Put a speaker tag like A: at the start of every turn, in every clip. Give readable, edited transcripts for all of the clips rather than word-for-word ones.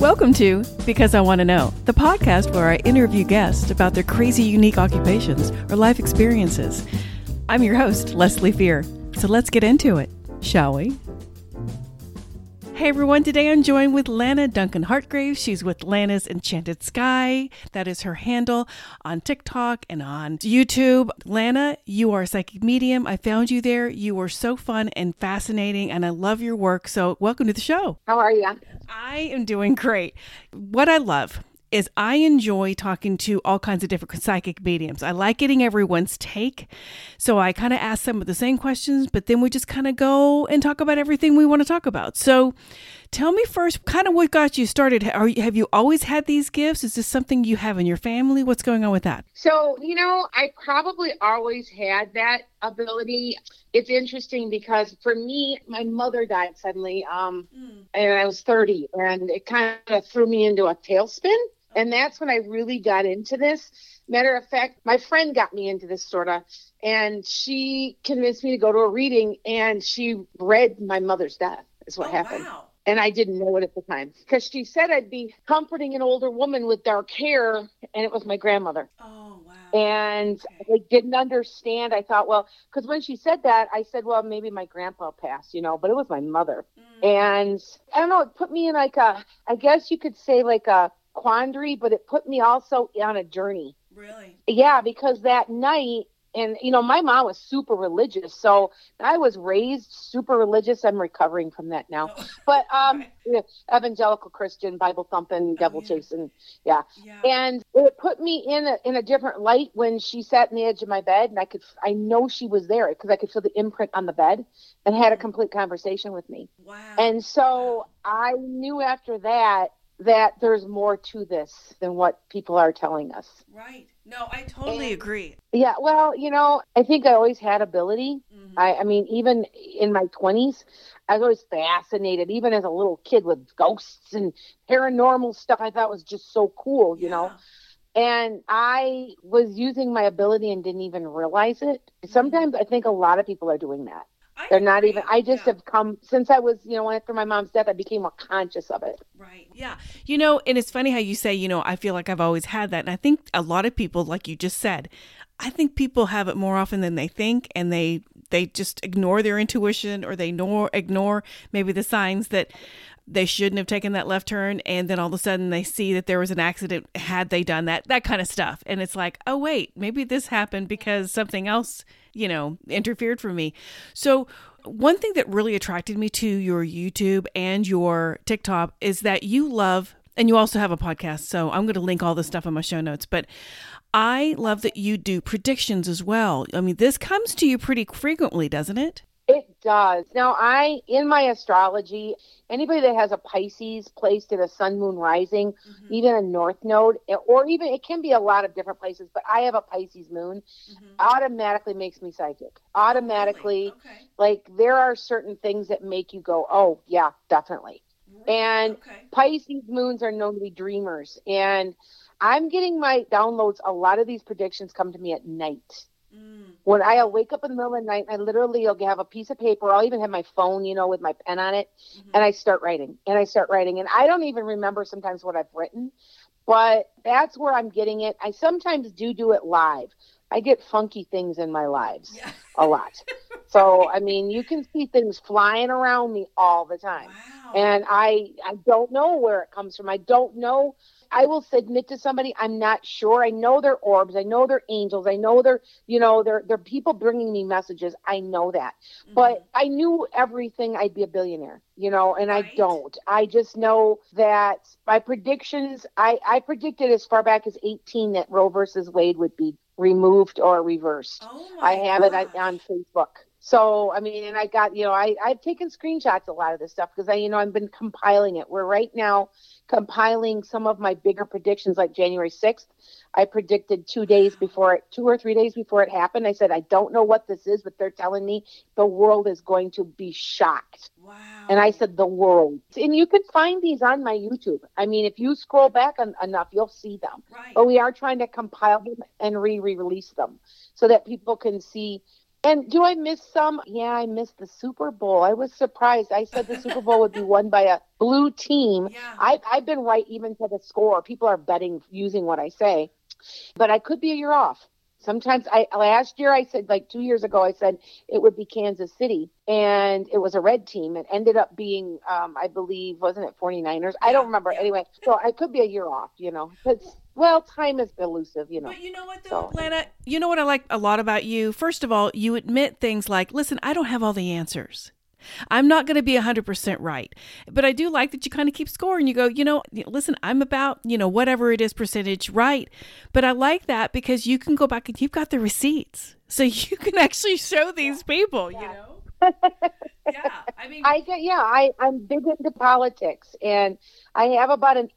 A: Welcome to Because I Want to Know, the podcast where I interview guests about their crazy, unique occupations or life experiences. I'm your host, Leslie Fear. So let's get into it, shall we? Hey everyone, today I'm joined with Lana Duncan Hartgrave. She's with Lana's Enchanted Sky. That is her handle on TikTok and on YouTube. Lana, you are a psychic medium. I found you there. You are so fun and fascinating, and I love your work. So welcome to the show.
B: How are you?
A: I am doing great. What I love is I enjoy talking to all kinds of different psychic mediums. I like getting everyone's take. So I kind of ask some of the same questions, but then we just kind of go and talk about everything we want to talk about. So tell me first, kind of what got you started. Have you always had these gifts? Is this something you have in your family? What's going on with that?
B: So, I probably always had that ability. It's interesting because for me, my mother died suddenly, and I was 30, and it kind of threw me into a tailspin. And that's when I really got into this. Matter of fact, my friend got me into this sort of, and she convinced me to go to a reading, and she read my mother's death is what happened. Wow. And I didn't know it at the time because she said I'd be comforting an older woman with dark hair, and it was my grandmother. Oh, wow. And I didn't understand. I thought, well, because when she said that, I said, well, maybe my grandpa passed, but it was my mother. And I don't know, it put me in I guess you could say like a quandary, but it put me also on a journey. Really? Yeah, because that night, and my mom was super religious, so I was raised super religious. I'm recovering from that now, but evangelical Christian, Bible thumping, devil chasing, yeah. And it put me in a different light when she sat on the edge of my bed, and I know she was there because I could feel the imprint on the bed, and had a complete conversation with me. Wow. And so I knew after that there's more to this than what people are telling us. Right. No, I totally agree. Yeah. Well, I think I always had ability. Mm-hmm. I mean, even in my 20s, I was always fascinated, even as a little kid, with ghosts and paranormal stuff. I thought was just so cool, And I was using my ability and didn't even realize it. Sometimes I think a lot of people are doing that. They're not even, I just have come, since I was, after my mom's death, I became more conscious of it. Right.
A: Yeah. And it's funny how you say, I feel like I've always had that. And I think a lot of people, like you just said, I think people have it more often than they think, and they just ignore their intuition, or they ignore maybe the signs that they shouldn't have taken that left turn. And then all of a sudden they see that there was an accident had they done that kind of stuff. And it's like, oh, wait, maybe this happened because something else, interfered for me. So one thing that really attracted me to your YouTube and your TikTok is that you love, and you also have a podcast. So I'm going to link all this stuff in my show notes, but I love that you do predictions as well. I mean, this comes to you pretty frequently, doesn't it?
B: It does. Now, in my astrology, anybody that has a Pisces placed at a sun, moon, rising, even a north node, or even it can be a lot of different places, but I have a Pisces moon, automatically makes me psychic. Automatically, like there are certain things that make you go, oh, yeah, definitely. And Pisces moons are known to be dreamers. And I'm getting my downloads. A lot of these predictions come to me at night. When I'll wake up in the middle of the night, I literally will have a piece of paper. I'll even have my phone, with my pen on it. And I start writing. And I don't even remember sometimes what I've written. But that's where I'm getting it. I sometimes do it live. I get funky things in my lives a lot. So, I mean, you can see things flying around me all the time. Wow. And I don't know where it comes from. I don't know. I will admit to somebody, I'm not sure. I know they're orbs. I know they're angels. I know they're people bringing me messages. I know that. But I knew everything. I'd be a billionaire, and I don't. I just know that my predictions, I predicted as far back as 18 that Roe versus Wade would be removed or reversed. I have it on Facebook. So, I mean, and I got, I've taken screenshots of a lot of this stuff because I've been compiling it. We're right now compiling some of my bigger predictions, like January 6th. I predicted 2 or 3 days before it happened. I said, I don't know what this is, but they're telling me the world is going to be shocked. Wow. And I said, the world. And you can find these on my YouTube. I mean, if you scroll back enough, you'll see them. Right. But we are trying to compile them and re-release them so that people can see And do I miss some? Yeah, I missed the Super Bowl. I was surprised. I said the Super Bowl would be won by a blue team.
A: Yeah.
B: I've been right even to the score. People are betting using what I say, but I could be a year off. Sometimes last year I said, like 2 years ago, I said it would be Kansas City, and it was a red team. It ended up being, I believe, wasn't it 49ers? I don't remember.
A: Yeah.
B: Anyway, so I could be a year off, well, time is elusive,
A: But you know what, though,
B: So,
A: Lana? You know what I like a lot about you? First of all, you admit things like, listen, I don't have all the answers. I'm not going to be 100% right. But I do like that you kind of keep score and you go, listen, I'm about, whatever it is percentage right. But I like that because you can go back and you've got the receipts. So you can actually show these people, Yeah. I mean,
B: I'm big into politics, and I have about an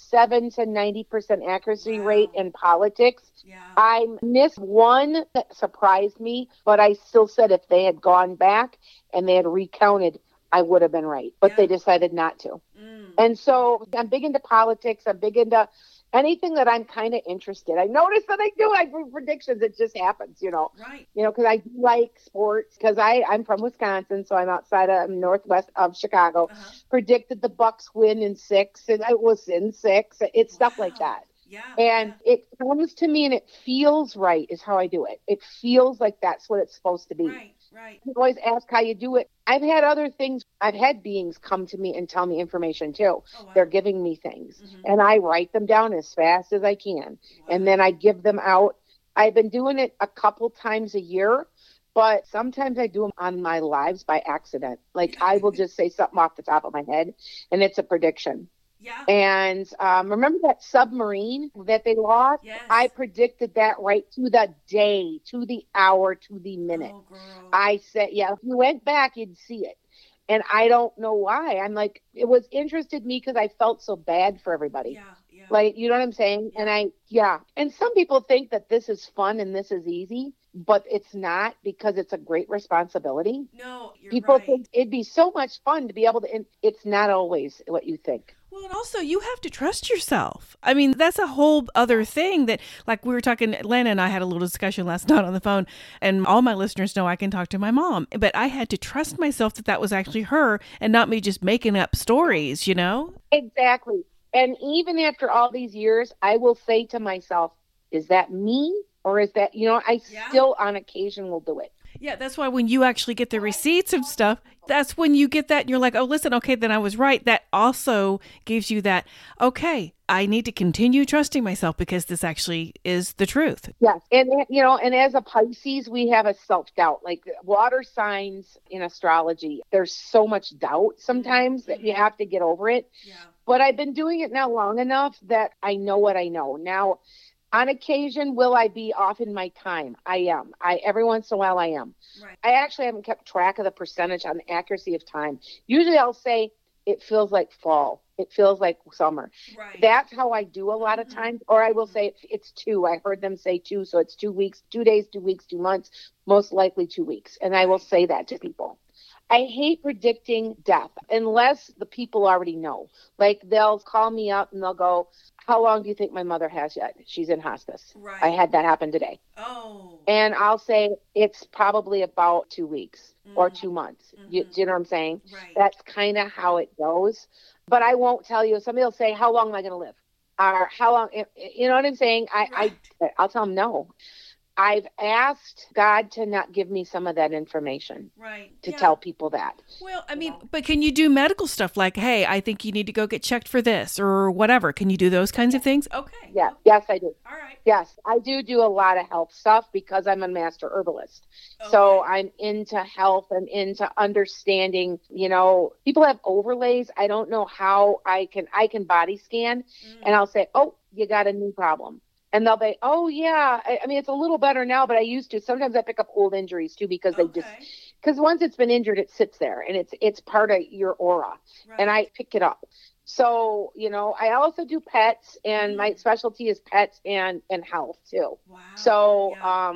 B: 87 to 90% accuracy rate in politics.
A: Yeah.
B: I missed one that surprised me, but I still said if they had gone back and they had recounted, I would have been right, but they decided not to. And so I'm big into politics. I'm big into anything that I'm kind of interested. I notice that I do predictions. It just happens,
A: Right.
B: Because I like sports, because I'm from Wisconsin, so I'm outside of northwest of Chicago. Predicted the Bucks win in 6, and it was in 6. It's stuff like that.
A: Yeah.
B: And it comes to me and it feels right is how I do it. It feels like that's what it's supposed to be.
A: Right.
B: You always ask how you do it. I've had other things. I've had beings come to me and tell me information too.
A: Oh, wow.
B: They're giving me things and I write them down as fast as I can. And then I give them out. I've been doing it a couple times a year, but sometimes I do them on my lives by accident. Like I will just say something off the top of my head and it's a prediction.
A: Yeah.
B: And remember that submarine that they lost?
A: Yes.
B: I predicted that right to the day, to the hour, to the minute.
A: Oh, girl.
B: I said, if you went back, you'd see it. And I don't know why. I'm like, it was interested me because I felt so bad for everybody.
A: Yeah.
B: Like, you know what I'm saying?
A: Yeah.
B: And and some people think that this is fun and this is easy, but it's not, because it's a great responsibility.
A: No, you're
B: People
A: right.
B: think it'd be so much fun to be able to, and it's not always what you think.
A: Well, and also you have to trust yourself. I mean, that's a whole other thing that, like we were talking, Lana and I had a little discussion last night on the phone, and all my listeners know I can talk to my mom, but I had to trust myself that was actually her and not me just making up stories,
B: Exactly. And even after all these years, I will say to myself, is that me? Or is that, I still on occasion will do it.
A: Yeah, that's why when you actually get the receipts and stuff, that's when you get that and you're like, oh, listen, okay, then I was right. That also gives you that, okay, I need to continue trusting myself because this actually is the truth.
B: Yes. And, and as a Pisces, we have a self-doubt. Like water signs in astrology, there's so much doubt sometimes that you have to get over it.
A: Yeah.
B: But I've been doing it now long enough that I know what I know. Now, on occasion, will I be off in my time? I am. Every once in a while, I am.
A: Right.
B: I actually haven't kept track of the percentage on the accuracy of time. Usually I'll say it feels like fall. It feels like summer.
A: Right.
B: That's how I do a lot of times. Or I will say it's 2. I heard them say 2. So it's 2 weeks, 2 days, 2 weeks, 2 months, most likely 2 weeks. And I will say that to people. I hate predicting death unless the people already know. Like they'll call me up and they'll go, how long do you think my mother has yet? She's in hospice.
A: Right.
B: I had that happen today.
A: Oh.
B: And I'll say it's probably about 2 weeks or 2 months. Do you know what I'm saying?
A: Right.
B: That's kind of how it goes. But I won't tell you. Somebody will say, how long am I going to live? Or how long, you know what I'm saying? I'll tell them no. I've asked God to not give me some of that information.
A: Right.
B: To tell people that.
A: Well, I mean, but can you do medical stuff like, hey, I think you need to go get checked for this or whatever? Can you do those kinds of things? Okay.
B: Yeah. Yes, I do.
A: All right.
B: Yes, I do a lot of health stuff because I'm a master herbalist. Okay. So I'm into health and into understanding, people have overlays. I don't know how I can body scan and I'll say, oh, you got a new problem. And they'll be, oh, yeah. I mean, it's a little better now, but I used to. Sometimes I pick up old injuries, too, because because once it's been injured, it sits there, and it's part of your aura. Right. And I pick it up. So, I also do pets, and my specialty is pets and health, too.
A: Wow.
B: So,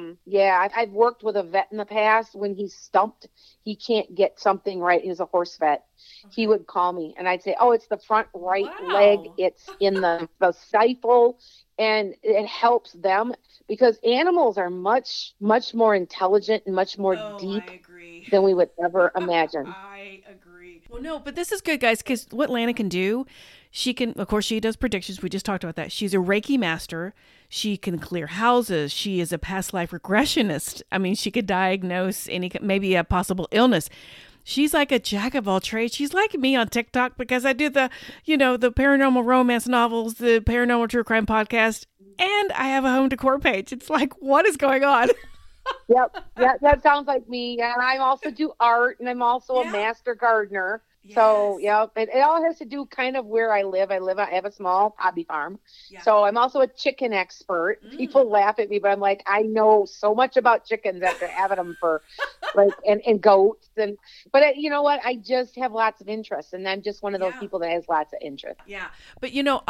B: I've worked with a vet in the past. When he's stumped, he can't get something right. He's a horse vet. Okay. He would call me, and I'd say, oh, it's the front right leg. It's in the stifle. and it helps them because animals are much, much more intelligent and much more
A: Oh,
B: deep
A: I agree.
B: than we would ever imagine.
A: I agree. Well, no, but this is good, guys, because what Lana can do, she can, of course, she does predictions. We just talked about that. She's a Reiki master. She can clear houses. She is a past life regressionist. I mean, she could diagnose any, maybe a possible illness. She's like a jack of all trades. She's like me on TikTok because I do the, the paranormal romance novels, the paranormal true crime podcast, and I have a home decor page. It's like, what is going on?
B: Yep. Yeah, that sounds like me. And I also do art, and I'm also a
A: Yeah.
B: master gardener.
A: Yes.
B: So, yeah, it all has to do kind of where I live. I have a small hobby farm.
A: Yeah.
B: So I'm also a chicken expert. People laugh at me, but I'm like, I know so much about chickens after having them for and goats. But you know what? I just have lots of interest. And I'm just one of those
A: Yeah.
B: people that has lots of interest.
A: Yeah. But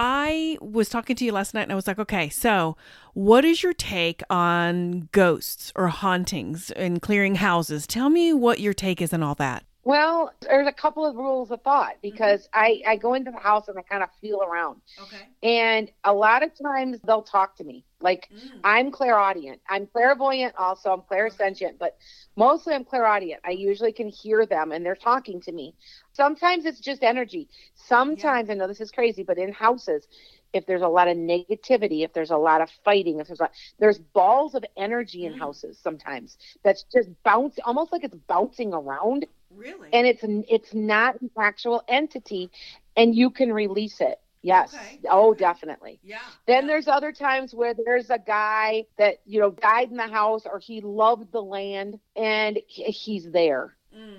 A: I was talking to you last night and I was like, okay, so what is your take on ghosts or hauntings and clearing houses? Tell me what your take is on all that.
B: Well, there's a couple of rules of thought because I go into the house and I kind of feel around.
A: Okay.
B: And a lot of times they'll talk to me. Like I'm clairaudient. I'm clairvoyant also. I'm clairsentient, but mostly I'm clairaudient. I usually can hear them and they're talking to me. Sometimes it's just energy. Sometimes, I know this is crazy, but in houses, if there's a lot of negativity, if there's a lot of fighting, if there's balls of energy in houses sometimes that's just bouncing, almost like it's bouncing around.
A: Really?
B: And it's not an actual entity, and you can release it. Yes.
A: Okay.
B: Oh, definitely.
A: Yeah.
B: Then there's other times where there's a guy that, died in the house or he loved the land and he's there.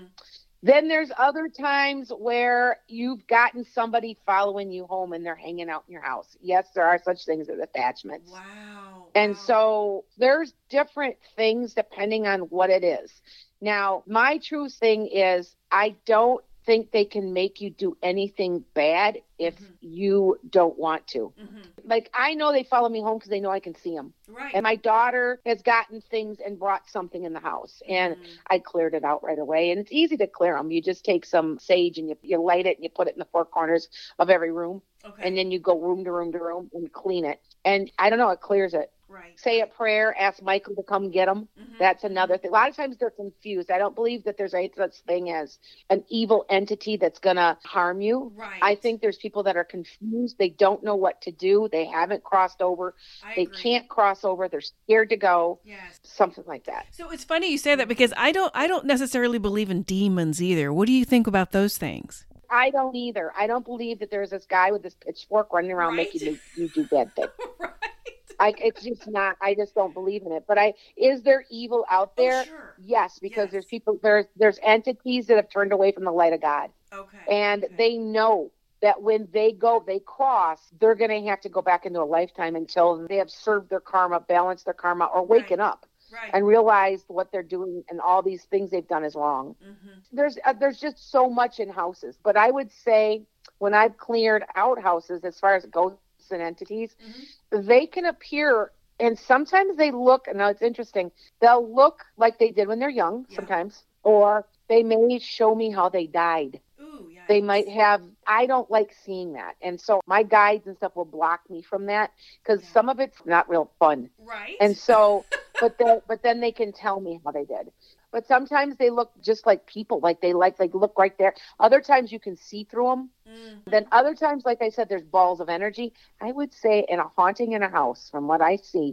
B: Then there's other times where you've gotten somebody following you home and they're hanging out in your house. Yes, there are such things as attachments.
A: Wow.
B: And so there's different things depending on what it is. Now, my true thing is I don't think they can make you do anything bad if you don't want to. Like, I know they follow me home because they know I can see them.
A: Right.
B: And my daughter has gotten things and brought something in the house, and I cleared it out right away. And it's easy to clear them. You just take some sage and you light it and you put it in the four corners of every room.
A: Okay.
B: And then you go room to room to room and clean it. And I don't know, it clears it.
A: Right.
B: Say a prayer, ask Michael to come get them. That's another thing. A lot of times they're confused. I don't believe that there's any such thing as an evil entity that's going to harm you.
A: Right.
B: I think there's people that are confused. They don't know what to do. They haven't crossed over. They
A: agree.
B: can't cross over. They're scared to go.
A: Yes.
B: Something like that.
A: So it's funny you say that because I don't necessarily believe in demons either. What do you think about those things?
B: I don't either. I don't believe that there's this guy with this pitchfork running around making you do bad things.
A: Right.
B: It's just not. I just don't believe in it. But is there evil out there?
A: Oh, sure.
B: Yes, because there's people. There's entities that have turned away from the light of God,
A: Okay.
B: and
A: Okay.
B: they know that when they cross, they're going to have to go back into a lifetime until they have served their karma, balanced their karma, or waken up.
A: Right.
B: And realized what they're doing and all these things they've done is wrong. There's just so much in houses. But I would say when I've cleared out houses, as far as ghosts and entities, they can appear, and sometimes they look, now it's interesting, they'll look like they did when they're young sometimes, or they may show me how they died.
A: Ooh, yeah.
B: They might have, I don't like seeing that. And so my guides and stuff will block me from that because some of it's not real fun.
A: Right.
B: And so, but then they can tell me how they did. But sometimes they look just like people, like they look right there. Other times you can see through them. Then other times, like I said, there's balls of energy. I would say in a haunting in a house, from what I see,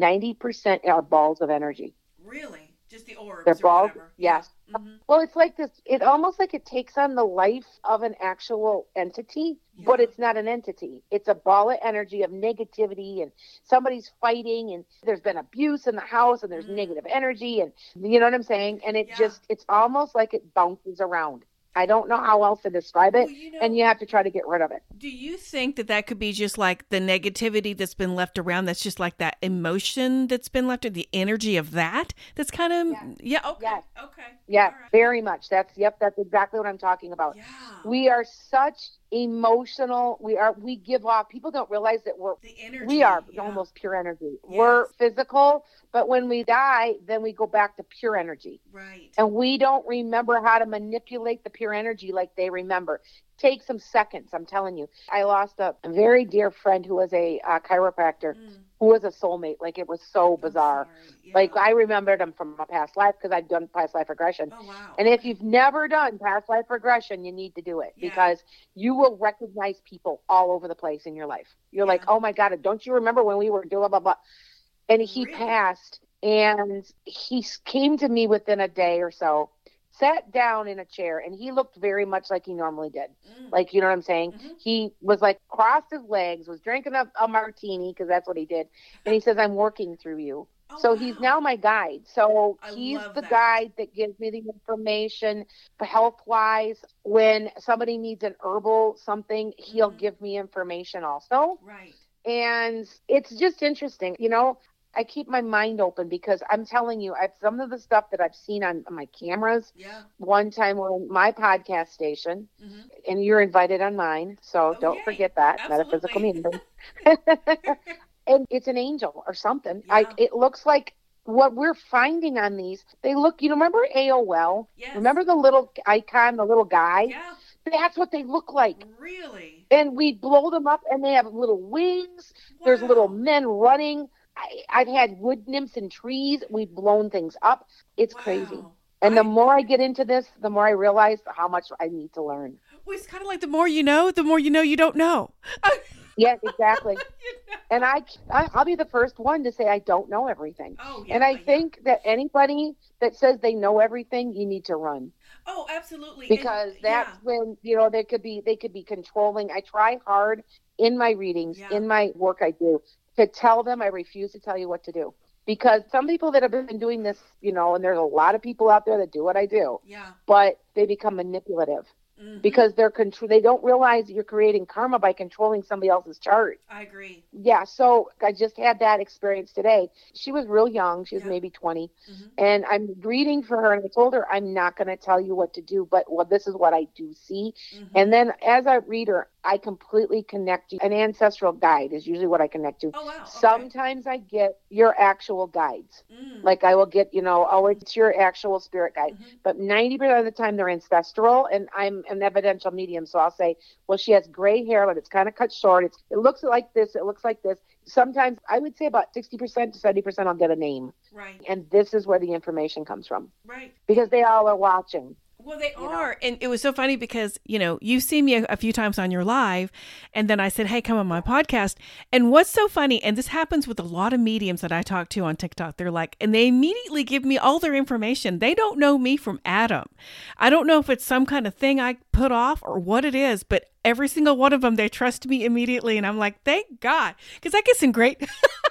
B: 90% are balls of energy.
A: Really? Just the orbs
B: They're
A: or
B: balls,
A: whatever.
B: yes. Well, it's like this, it almost like it takes on the life of an actual entity, but it's not an entity. It's a ball of energy of negativity, and somebody's fighting, and there's been abuse in the house, and there's negative energy, and you know what I'm saying? And it's almost like it bounces around. I don't know how else to describe it, and you have to try to get rid of it.
A: Do you think that could be just like the negativity that's been left around? That's just like that emotion that's been left, or the energy of that's kind of, okay.
B: Yes.
A: Okay.
B: Yeah,
A: All right.
B: very much. That's exactly what I'm talking about.
A: Yeah.
B: We are such emotional. We give off. People don't realize that
A: The energy.
B: we are
A: yeah.
B: almost pure energy.
A: Yes.
B: We're physical, but when we die, then we go back to pure energy.
A: Right.
B: And we don't remember how to manipulate the pure energy like they remember. take some seconds. I'm telling you, I lost a very dear friend who was a chiropractor who was a soulmate. Like, it was so bizarre.
A: Yeah.
B: Like, I remembered him from a past life because I've done past life regression.
A: Oh, wow.
B: And if you've never done past life regression, you need to do it because you will recognize people all over the place in your life. You're like, oh my God, don't you remember when we were doing blah, blah, blah? And he passed, and he came to me within a day or so, sat down in a chair, and he looked very much like he normally did. Like, you know what I'm saying? He was like crossed his legs, was drinking a martini, because that's what he did. And he says, I'm working through you. So he's now my guide. So he's the guide that gives me the information health-wise. When somebody needs an herbal something, he'll give me information also.
A: Right.
B: And it's just interesting. You know, I keep my mind open because I'm telling you, some of the stuff that I've seen on my cameras. Yeah. One time we're in my podcast station, and you're invited on mine. So don't forget that. Absolutely. Metaphysical Meaning. And it's an angel or something. Yeah. It looks like what we're finding on these. They look, remember AOL? Yes. Remember the little icon, the little guy? Yeah. That's what they look like. Really? And we blow them up, and they have little wings. Wow. There's little men running. I've had wood nymphs in trees. We've blown things up. It's crazy. And the more I get into this, the more I realize how much I need to learn.
A: Well, it's kind of like the more you know you don't know.
B: Yes, exactly. And I'll be the first one to say I don't know everything. Oh, yeah, and I think that anybody that says they know everything, you need to run.
A: Oh, absolutely.
B: Because that's when, they could be controlling. I try hard in my readings, in my work I do, to tell them I refuse to tell you what to do. Because some people that have been doing this, and there's a lot of people out there that do what I do, but they become manipulative. Because they don't realize you're creating karma by controlling somebody else's chart.
A: I agree.
B: Yeah, so I just had that experience today. She was real young. She was maybe 20. And I'm reading for her, and I told her, I'm not going to tell you what to do, but this is what I do see. And then as I read her, I completely connect to an ancestral guide is usually what I connect to. Oh, wow. Okay. Sometimes I get your actual guides. Like I will get, it's your actual spirit guide. But 90% of the time they're ancestral, and I'm an evidential medium. So I'll say, well, she has gray hair, but it's kind of cut short. It looks like this. It looks like this. Sometimes I would say about 60% to 70% I'll get a name. Right. And this is where the information comes from. Right. Because they all are watching.
A: Well, they are. And it was so funny because, you've seen me a few times on your live, and then I said, hey, come on my podcast. And what's so funny, and this happens with a lot of mediums that I talk to on TikTok, they're like, and they immediately give me all their information. They don't know me from Adam. I don't know if it's some kind of thing I put off or what it is, but every single one of them, they trust me immediately. And I'm like, thank God, because I get some great...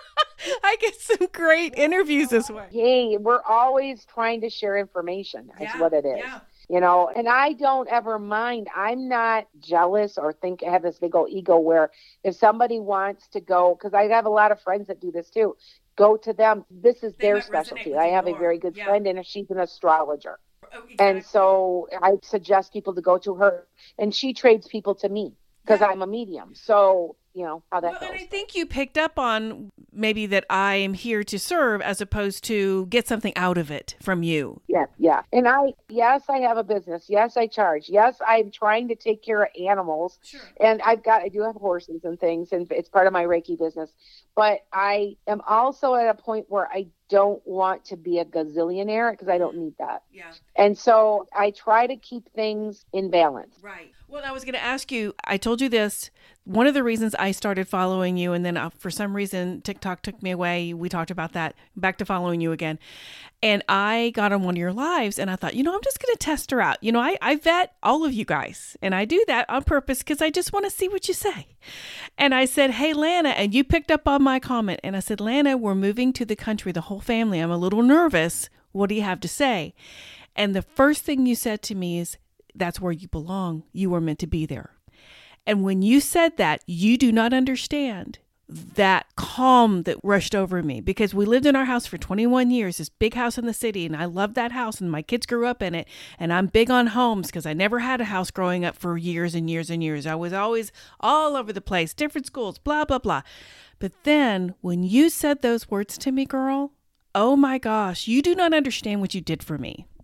A: I get some great interviews this way.
B: Hey, we're always trying to share information. That's what it is. Yeah. And I don't ever mind. I'm not jealous or I have this big old ego where if somebody wants to go, because I have a lot of friends that do this too, go to them. This is their specialty. I have a very good friend, and she's an astrologer. Oh, exactly. And so I suggest people to go to her, and she trades people to me because I'm a medium. So, how that goes.
A: And I think you picked up on maybe that I am here to serve as opposed to get something out of it from you.
B: Yeah. And I have a business. Yes, I charge. Yes, I'm trying to take care of animals. Sure. And I do have horses and things, and it's part of my Reiki business. But I am also at a point where I don't want to be a gazillionaire because I don't need that. Yeah. And so I try to keep things in balance.
A: Right. Well, I was going to ask you, I told you this, one of the reasons I started following you, and then for some reason TikTok took me away. We talked about that, back to following you again. And I got on one of your lives and I thought, I'm just going to test her out. I vet all of you guys, and I do that on purpose because I just want to see what you say. And I said, hey, Lana, and you picked up on my comment. And I said, Lana, we're moving to the country, the whole family. I'm a little nervous. What do you have to say? And the first thing you said to me is, that's where you belong. You were meant to be there. And when you said that, you do not understand that calm that rushed over me, because we lived in our house for 21 years, this big house in the city, and I loved that house, and my kids grew up in it, and I'm big on homes because I never had a house growing up for years and years and years. I was always all over the place, different schools, blah, blah, blah. But then when you said those words to me, girl, oh my gosh, you do not understand what you did for me.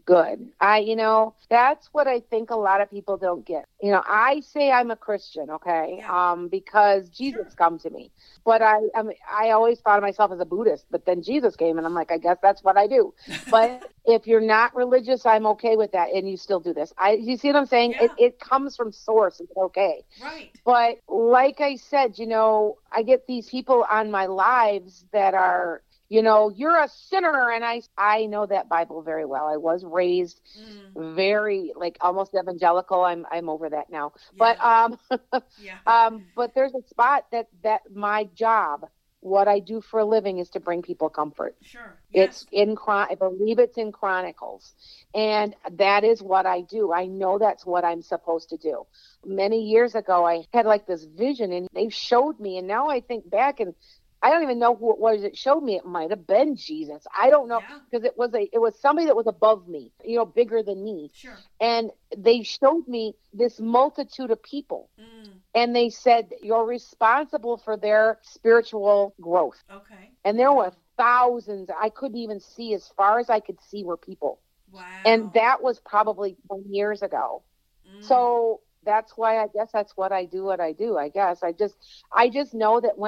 B: good. That's what I think a lot of people don't get. I say I'm a Christian, okay, because Jesus come to me. But I always thought of myself as a Buddhist, but then Jesus came and I'm like, I guess that's what I do. But if you're not religious, I'm okay with that. And you still do this. You see what I'm saying?
A: Yeah.
B: It comes from source. It's okay.
A: Right.
B: But like I said, I get these people on my lives that are, you're a sinner. And I know that Bible very well. I was raised very almost evangelical. I'm over that now.
A: Yeah.
B: But but there's a spot that my job, what I do for a living, is to bring people comfort.
A: Sure. Yes.
B: I believe it's in Chronicles. And that is what I do. I know that's what I'm supposed to do. Many years ago, I had this vision and they showed me. And now I think back and I don't even know who it was that showed me. It might have been Jesus. I don't know, because it was somebody that was above me, bigger than me.
A: Sure.
B: And they showed me this multitude of people. And they said, you're responsible for their spiritual growth.
A: Okay.
B: And there were thousands. I couldn't even see. As far as I could see were people.
A: Wow.
B: And that was probably 10 years ago. So that's why I guess that's what I do. I guess I just know that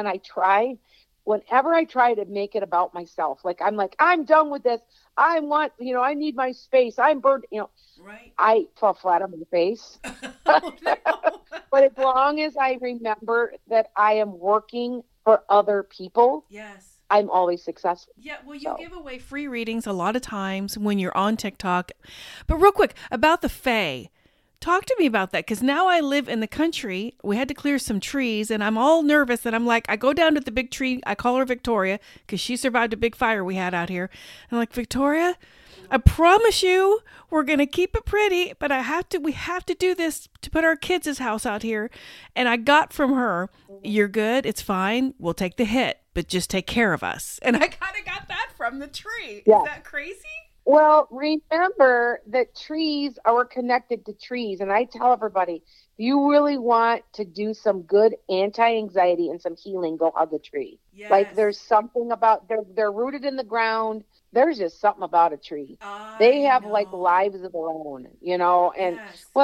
B: whenever I try to make it about myself, I'm done with this. I want, I need my space. I'm burned,
A: Right.
B: I fall flat on my face.
A: Oh, no.
B: But as long as I remember that I am working for other people,
A: Yes.
B: I'm always successful.
A: Yeah, well, you give away free readings a lot of times when you're on TikTok. But real quick, about the Fae. Talk to me about that, because now I live in the country. We had to clear some trees, and I'm all nervous. And I'm like, I go down to the big tree. I call her Victoria, because she survived a big fire we had out here. And I'm like, Victoria, I promise you we're going to keep it pretty, but we have to do this to put our kids' house out here. And I got from her, you're good. It's fine. We'll take the hit, but just take care of us. And I kind of got that from the tree. Yeah. Is that crazy?
B: Well, remember that trees are connected to trees. And I tell everybody, if you really want to do some good anti-anxiety and some healing, go hug a tree. Yes. There's something about, they're rooted in the ground. There's just something about a tree. They have lives of their own, and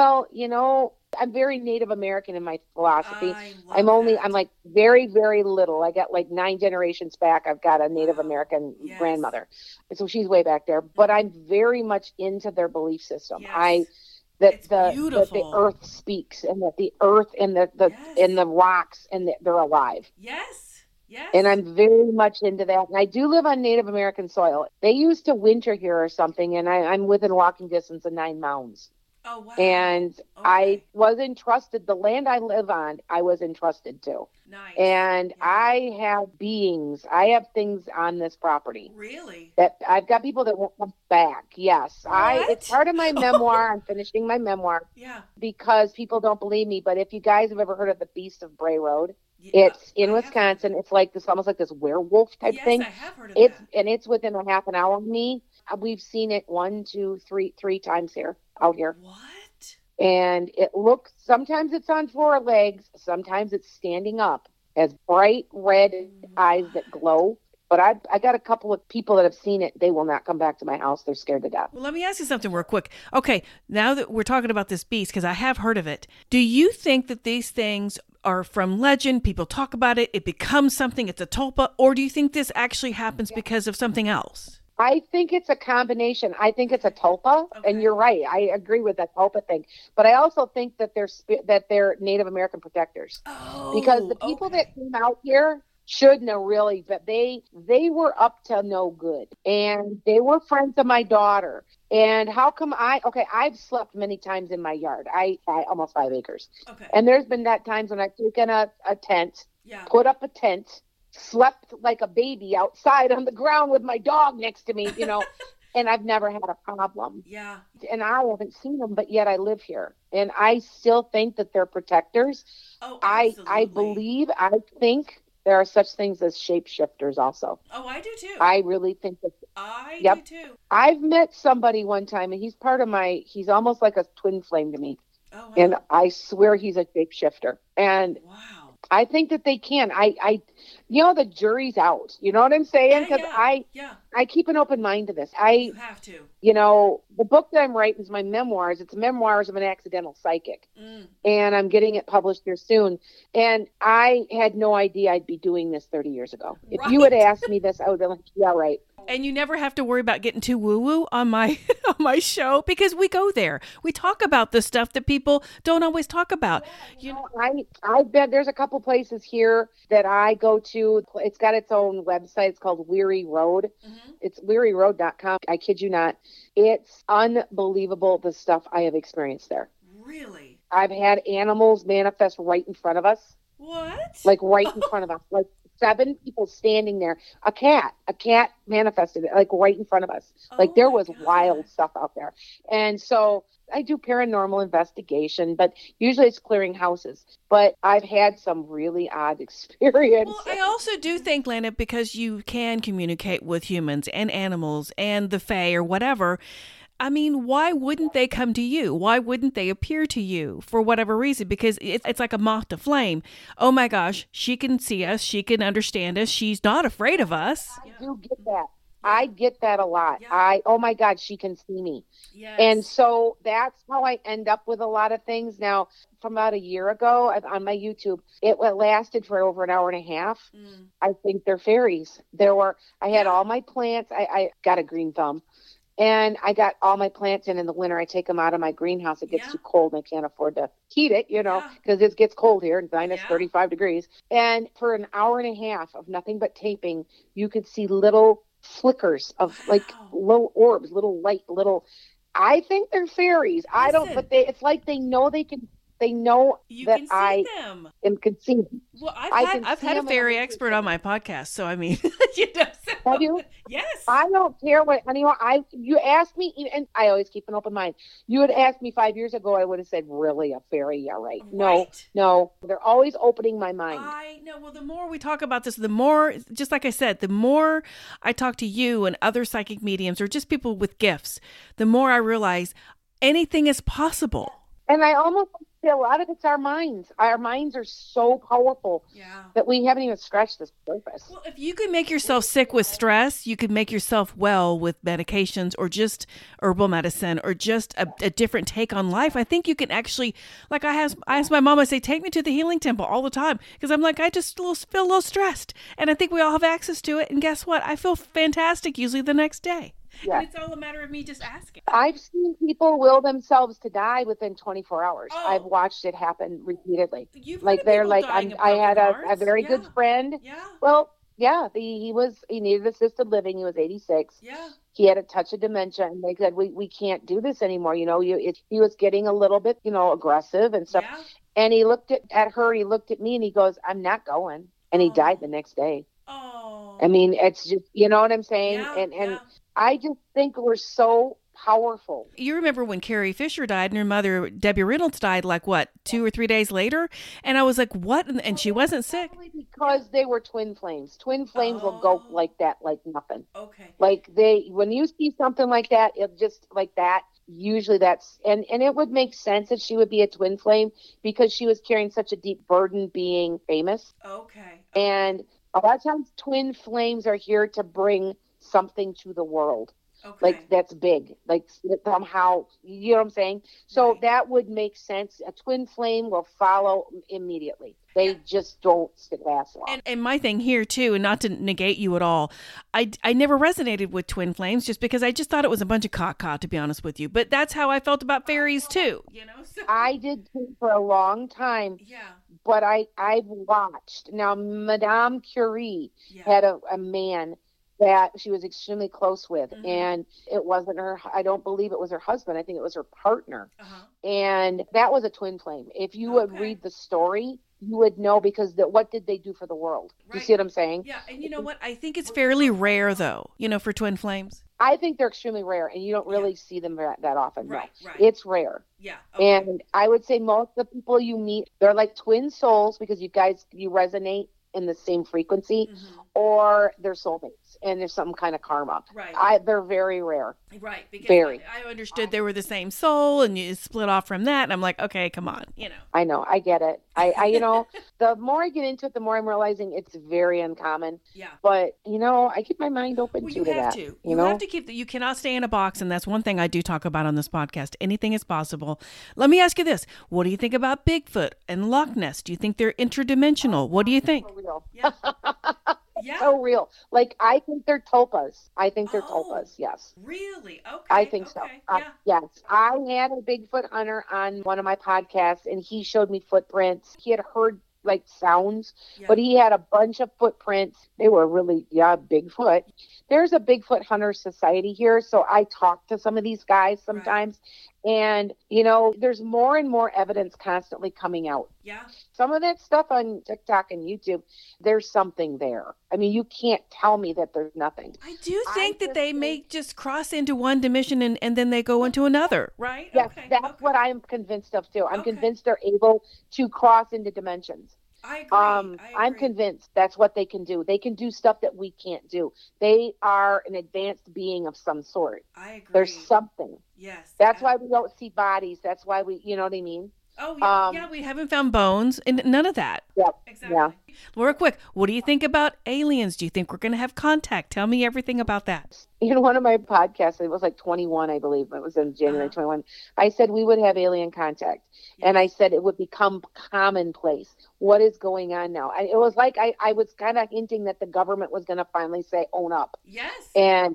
B: yes. I'm very Native American in my philosophy. I'm very, very little. I got 9 generations back. I've got a Native American grandmother. And so she's way back there, but I'm very much into their belief system. Yes. That the earth speaks, and that the earth and and the rocks, and they're alive.
A: Yes. Yes.
B: And I'm very much into that. And I do live on Native American soil. They used to winter here or something, and I'm within walking distance of 9 mounds.
A: Oh, wow.
B: And okay. I was entrusted, the land I live on, I was entrusted to.
A: Nice.
B: And I have beings, I have things on this property.
A: Really?
B: That I've got people that won't come back. Yes.
A: What?
B: It's part of my memoir. I'm finishing my memoir.
A: Yeah.
B: Because people don't believe me. But if you guys have ever heard of the Beast of Bray Road, it's in Wisconsin. It's almost like this werewolf type thing.
A: Yes, I have heard of that.
B: And it's within a half an hour of me. We've seen it 1, 2, 3 times out here.
A: What?
B: And it looks, sometimes it's on 4 legs, sometimes it's standing up, as bright red eyes that glow. But I got a couple of people that have seen it. They will not come back to my house. They're scared to death.
A: Well, let me ask you something real quick. Okay, now that we're talking about this beast, because I have heard of it, do you think that these things are from legend? People talk about it. It becomes something. It's a tulpa. Or do you think this actually happens because of something else?
B: I think it's a combination. I think it's a tulpa, and you're right. I agree with that tulpa thing. But I also think that they're Native American protectors.
A: Oh,
B: because the people that came out here should know really, but they were up to no good, and they were friends of my daughter. And how come I've slept many times in my yard. I almost 5 acres. Okay. And there's been times when I've taken a tent, put up a tent, slept like a baby outside on the ground with my dog next to me, and I've never had a problem.
A: Yeah.
B: And I haven't seen them, but yet I live here. And I still think that they're protectors.
A: Oh, absolutely.
B: I think there are such things as shapeshifters also.
A: Oh, I do too.
B: I really think that.
A: I do too.
B: I've met somebody one time, and he's almost like a twin flame to me.
A: Oh, wow.
B: And I swear he's a shapeshifter. And
A: wow.
B: I think that they can. The jury's out. You know what I'm saying? Because I keep an open mind to this.
A: You have to.
B: The book that I'm writing is my memoirs. It's memoirs of an accidental psychic. And I'm getting it published here soon. And I had no idea I'd be doing this 30 years ago. If you had asked me this, I would have been like, yeah, right.
A: And you never have to worry about getting too woo-woo on my on my show, because we go there. We talk about the stuff that people don't always talk about.
B: I bet there's a couple places here that I go to. It's got its own website. It's called Weary Road. It's wearyroad.com. I kid you not. It's unbelievable the stuff I have experienced there.
A: Really?
B: I've had animals manifest right in front of us.
A: What?
B: Like right in front of us. Like 7 people standing there. A cat manifested it like right in front of us. Like there was wild stuff out there. And so I do paranormal investigation, but usually it's clearing houses. But I've had some really odd experiences.
A: Well, I also do think, Lana, because you can communicate with humans and animals and the fae or whatever, I mean, why wouldn't they come to you? Why wouldn't they appear to you for whatever reason? Because it's like a moth to flame. Oh my gosh, she can see us. She can understand us. She's not afraid of us.
B: I do get that. I get that a lot. Yeah. Oh my God, she can see me.
A: Yes.
B: And so that's how I end up with a lot of things. Now, from about a year ago on my YouTube, it lasted for over an hour and a half. I think they're fairies. I had all my plants. I got a green thumb. And I got all my plants in the winter. I take them out of my greenhouse. It gets too cold and I can't afford to heat it, because it gets cold here and minus 35 degrees. And for an hour and a half of nothing but taping, you could see little flickers of like little orbs, I think they're fairies. Listen, I don't, but it's like they know that I can see them.
A: Well, I've had a fairy expert on my podcast, so I mean,
B: Have you?
A: Yes.
B: I don't care what anyone. You asked me, and I always keep an open mind. You had asked me 5 years ago, I would have said, "Really, a fairy? Yeah, right." No, they're always opening my mind.
A: I know. Well, the more we talk about this, the more, just like I said, the more I talk to you and other psychic mediums or just people with gifts, the more I realize anything is possible.
B: And I almost say a lot of it's our minds. Our minds are so powerful that we haven't even scratched the surface.
A: Well, if you could make yourself sick with stress, you could make yourself well with medications or just herbal medicine or just a different take on life. I think you can actually, like I ask my mom, I say, take me to the healing temple all the time because I'm like, I just feel a little stressed. And I think we all have access to it. And guess what? I feel fantastic usually the next day. Yeah. And it's all a matter of me just asking.
B: I've seen people will themselves to die within 24 hours. I've watched it happen repeatedly. Like they're like, I had a very good friend.
A: Yeah.
B: Well, yeah, he needed assisted living. He was 86.
A: Yeah.
B: He had a touch of dementia, and they said, we can't do this anymore. He was getting a little bit, aggressive and stuff. Yeah. And he looked at her, he looked at me, and he goes, "I'm not going." And he died the next day.
A: Oh.
B: I mean, it's just, you know what I'm saying?
A: Yeah,
B: I just think we're so powerful.
A: You remember when Carrie Fisher died and her mother, Debbie Reynolds, died 2 or 3 days later? And I was like, what? And she wasn't sick.
B: Because they were twin flames. Twin flames will go like that, like nothing.
A: Okay.
B: Like when you see something like that, it just like that, usually that's, and it would make sense that she would be a twin flame because she was carrying such a deep burden being famous.
A: Okay.
B: And a lot of times twin flames are here to bring something to the world.
A: Okay.
B: Like that's big, like somehow, you know what I'm saying? So that would make sense. A twin flame will follow immediately. They just don't last long.
A: And my thing here too, and not to negate you at all, I never resonated with twin flames just because I just thought it was a bunch of caca, to be honest with you. But that's how I felt about fairies too. So.
B: I did too for a long time.
A: Yeah.
B: But I've watched. Now, Madame Curie had a man that she was extremely close with, and it wasn't her. I don't believe it was her husband. I think it was her partner, and that was a twin flame. If you would read the story, you would know because what did they do for the world? Right. Do you see what I'm saying?
A: Yeah, and you know what? I think it's fairly rare, though. For twin flames.
B: I think they're extremely rare, and you don't really see them that often.
A: Right,
B: no.
A: Right.
B: It's rare.
A: Yeah. Okay.
B: And I would say most of the people you meet, they're like twin souls because you guys, you resonate in the same frequency, or they're soulmates and there's some kind of karma.
A: Right.
B: They're very rare.
A: Right. Because
B: Very.
A: I understood they were the same soul and you split off from that. And I'm like, okay, come on,
B: I know. I get it. I the more I get into it, the more I'm realizing it's very uncommon.
A: Yeah.
B: But, I keep my mind open to that.
A: You have to keep that. You cannot stay in a box. And that's one thing I do talk about on this podcast. Anything is possible. Let me ask you this. What do you think about Bigfoot and Loch Ness? Do you think they're interdimensional? What do you think?
B: For real.
A: Yeah. Yeah.
B: So real. Like, I think they're tulpas. I think they're tulpas. Yes.
A: Really? Okay.
B: I think so.
A: Yeah.
B: Yes. I had a Bigfoot hunter on one of my podcasts, and he showed me footprints. He had heard like sounds, but he had a bunch of footprints. They were really, Bigfoot. There's a Bigfoot hunter society here. So I talk to some of these guys sometimes. Right. And, there's more and more evidence constantly coming out.
A: Yeah.
B: Some of that stuff on TikTok and YouTube, there's something there. I mean, you can't tell me that there's nothing.
A: I do think that they may just cross into one dimension and then they go into another, right?
B: Yes, that's what I'm convinced of too. I'm convinced they're able to cross into dimensions.
A: I agree.
B: I'm convinced that's what they can do. They can do stuff that we can't do. They are an advanced being of some sort.
A: I agree.
B: There's something.
A: Yes.
B: That's why we don't see bodies. That's why we, you know what I mean?
A: Oh, yeah. We haven't found bones and none of that.
B: Yep.
A: Exactly.
B: Yeah.
A: Laura, quick, what do you think about aliens? Do you think we're going to have contact? Tell me everything about that.
B: One of my podcasts, it was like 21, I believe. It was in January 21. I said we would have alien contact. Yes. And I said it would become commonplace. What is going on now? It was like I was kind of hinting that the government was going to finally say, own up.
A: Yes.
B: And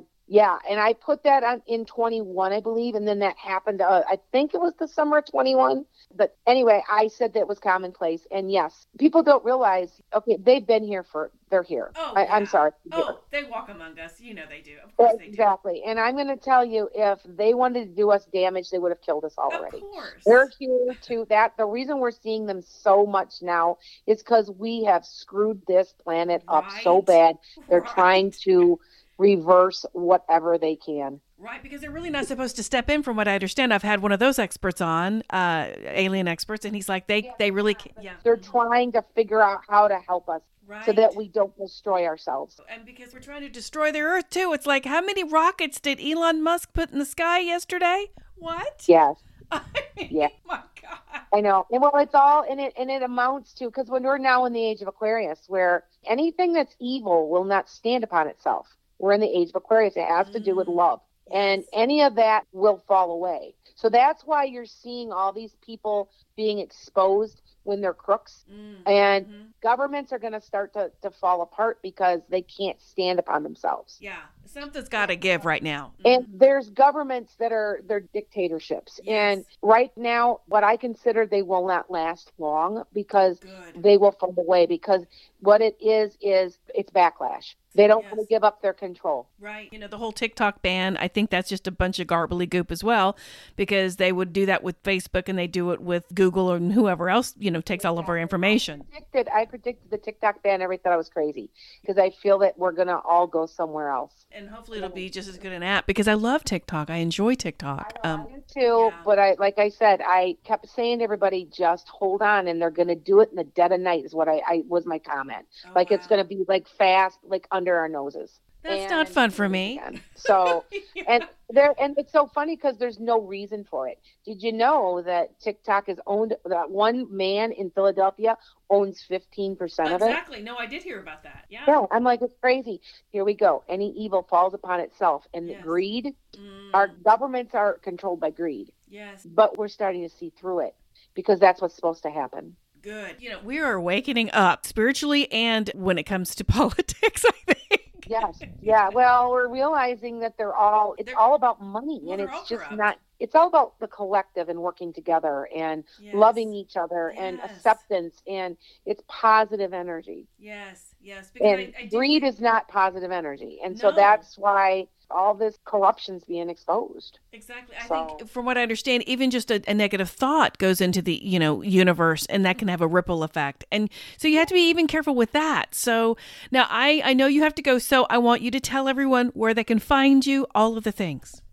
B: I put that on in 21, I believe. And then that happened. I think it was the summer of 21. But anyway, I said that was commonplace. And yes, people don't realize, okay, they've been here they're here.
A: Oh,
B: I'm sorry.
A: They walk among us. They do. Of course they do.
B: Exactly. And I'm going to tell you, if they wanted to do us damage, they would have killed us already.
A: Of course.
B: They're here to that. The reason we're seeing them so much now is because we have screwed this planet up so bad. They're trying to reverse whatever they can.
A: Right, because they're really not supposed to step in from what I understand. I've had one of those experts on, alien experts, and he's like, they really can't. Yeah.
B: They're trying to figure out how to help us so that we don't destroy ourselves.
A: And because we're trying to destroy the Earth, too. It's like, how many rockets did Elon Musk put in the sky yesterday? What?
B: Yes.
A: Yeah. My God.
B: I know. And well, it's all, and it amounts to, because when we're now in the age of Aquarius, where anything that's evil will not stand upon itself. We're in the age of Aquarius. It has to do with love. And any of that will fall away. So that's why you're seeing all these people being exposed when they're crooks. And governments are going to start to fall apart because they can't stand upon themselves.
A: Yeah. Something's got to give right now.
B: And there's governments they're dictatorships. Yes. And right now, what I consider, they will not last long because they will fall away, because what it is it's backlash. They don't want to give up their control.
A: Right. The whole TikTok ban, I think that's just a bunch of garbly goop as well, because they would do that with Facebook and they do it with Google and whoever else, takes all of our information.
B: I predicted the TikTok ban. Everybody thought I was crazy because I feel that we're going to all go somewhere else.
A: And hopefully it'll be just as good an app, because I love TikTok. I enjoy TikTok.
B: I do too. Yeah. But like I said, I kept saying to everybody, just hold on, and they're going to do it in the dead of night is what I was my comment. It's going to be like fast, like under our noses.
A: That's not fun for me.
B: So, and it's so funny because there's no reason for it. Did you know that TikTok is owned, that one man in Philadelphia owns 15% of it?
A: Exactly. No, I did hear about that. Yeah.
B: Yeah. I'm like, it's crazy. Here we go. Any evil falls upon itself. And greed, our governments are controlled by greed.
A: Yes.
B: But we're starting to see through it because that's what's supposed to happen.
A: Good. We are waking up spiritually and when it comes to politics, I think.
B: Yes. Yeah. Well, we're realizing that it's all about money, and it's just not, it's all about the collective and working together and loving each other and acceptance, and it's positive energy.
A: Yes. Yes.
B: Because and greed is not positive energy. And so that's why all this corruption's being exposed.
A: Exactly. I think from what I understand, even just a negative thought goes into the, universe, and that can have a ripple effect. And so you have to be even careful with that. So now I know you have to go. So I want you to tell everyone where they can find you, all of the things.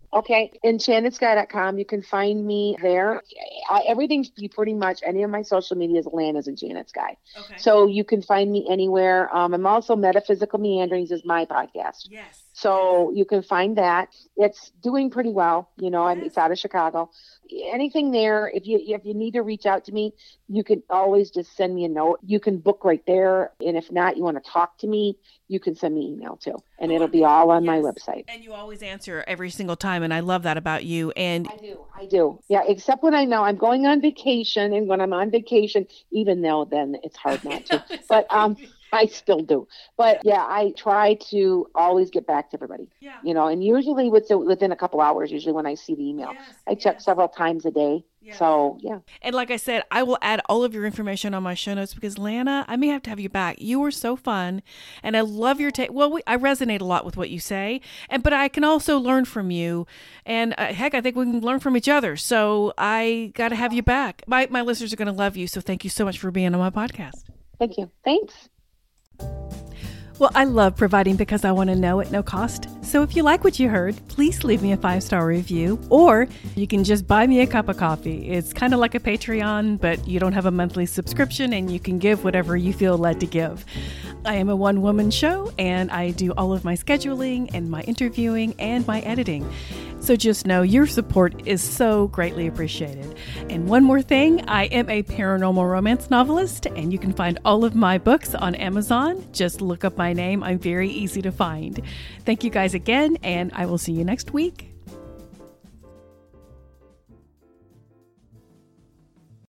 B: Okay. EnchantedSky.com. You can find me there. Everything's pretty much, any of my social media is Lana's Enchanted Sky. Okay. So you can find me anywhere. I'm also Metaphysical Meanderings is my podcast.
A: Yes.
B: So you can find that. It's doing pretty well. It's out of Chicago. Anything there, if you need to reach out to me, you can always just send me a note. You can book right there. And if not, you want to talk to me, you can send me email too. And it'll be all on my website.
A: And you always answer every single time. And I love that about you. And
B: I do. Yeah, except when I know I'm going on vacation. And when I'm on vacation, even though then it's hard not to. But I still do. But yeah, I try to always get back to everybody. Yeah. And usually within a couple hours, usually when I see the email. Yes, I check several times a day. Yeah. So, yeah.
A: And like I said, I will add all of your information on my show notes because, Lana, I may have to have you back. You were so fun, and I love your take. Well, I resonate a lot with what you say, but I can also learn from you. And heck, I think we can learn from each other. So I got to have you back. My listeners are going to love you. So thank you so much for being on my podcast.
B: Thank you. Thanks.
A: Well, I love providing because I want to know at no cost. So if you like what you heard, please leave me a 5-star review, or you can just buy me a cup of coffee. It's kind of like a Patreon, but you don't have a monthly subscription and you can give whatever you feel led to give. I am a one-woman show and I do all of my scheduling and my interviewing and my editing. So just know your support is so greatly appreciated. And one more thing, I am a paranormal romance novelist, and you can find all of my books on Amazon. Just look up my name. I'm very easy to find. Thank you guys again, and I will see you next week.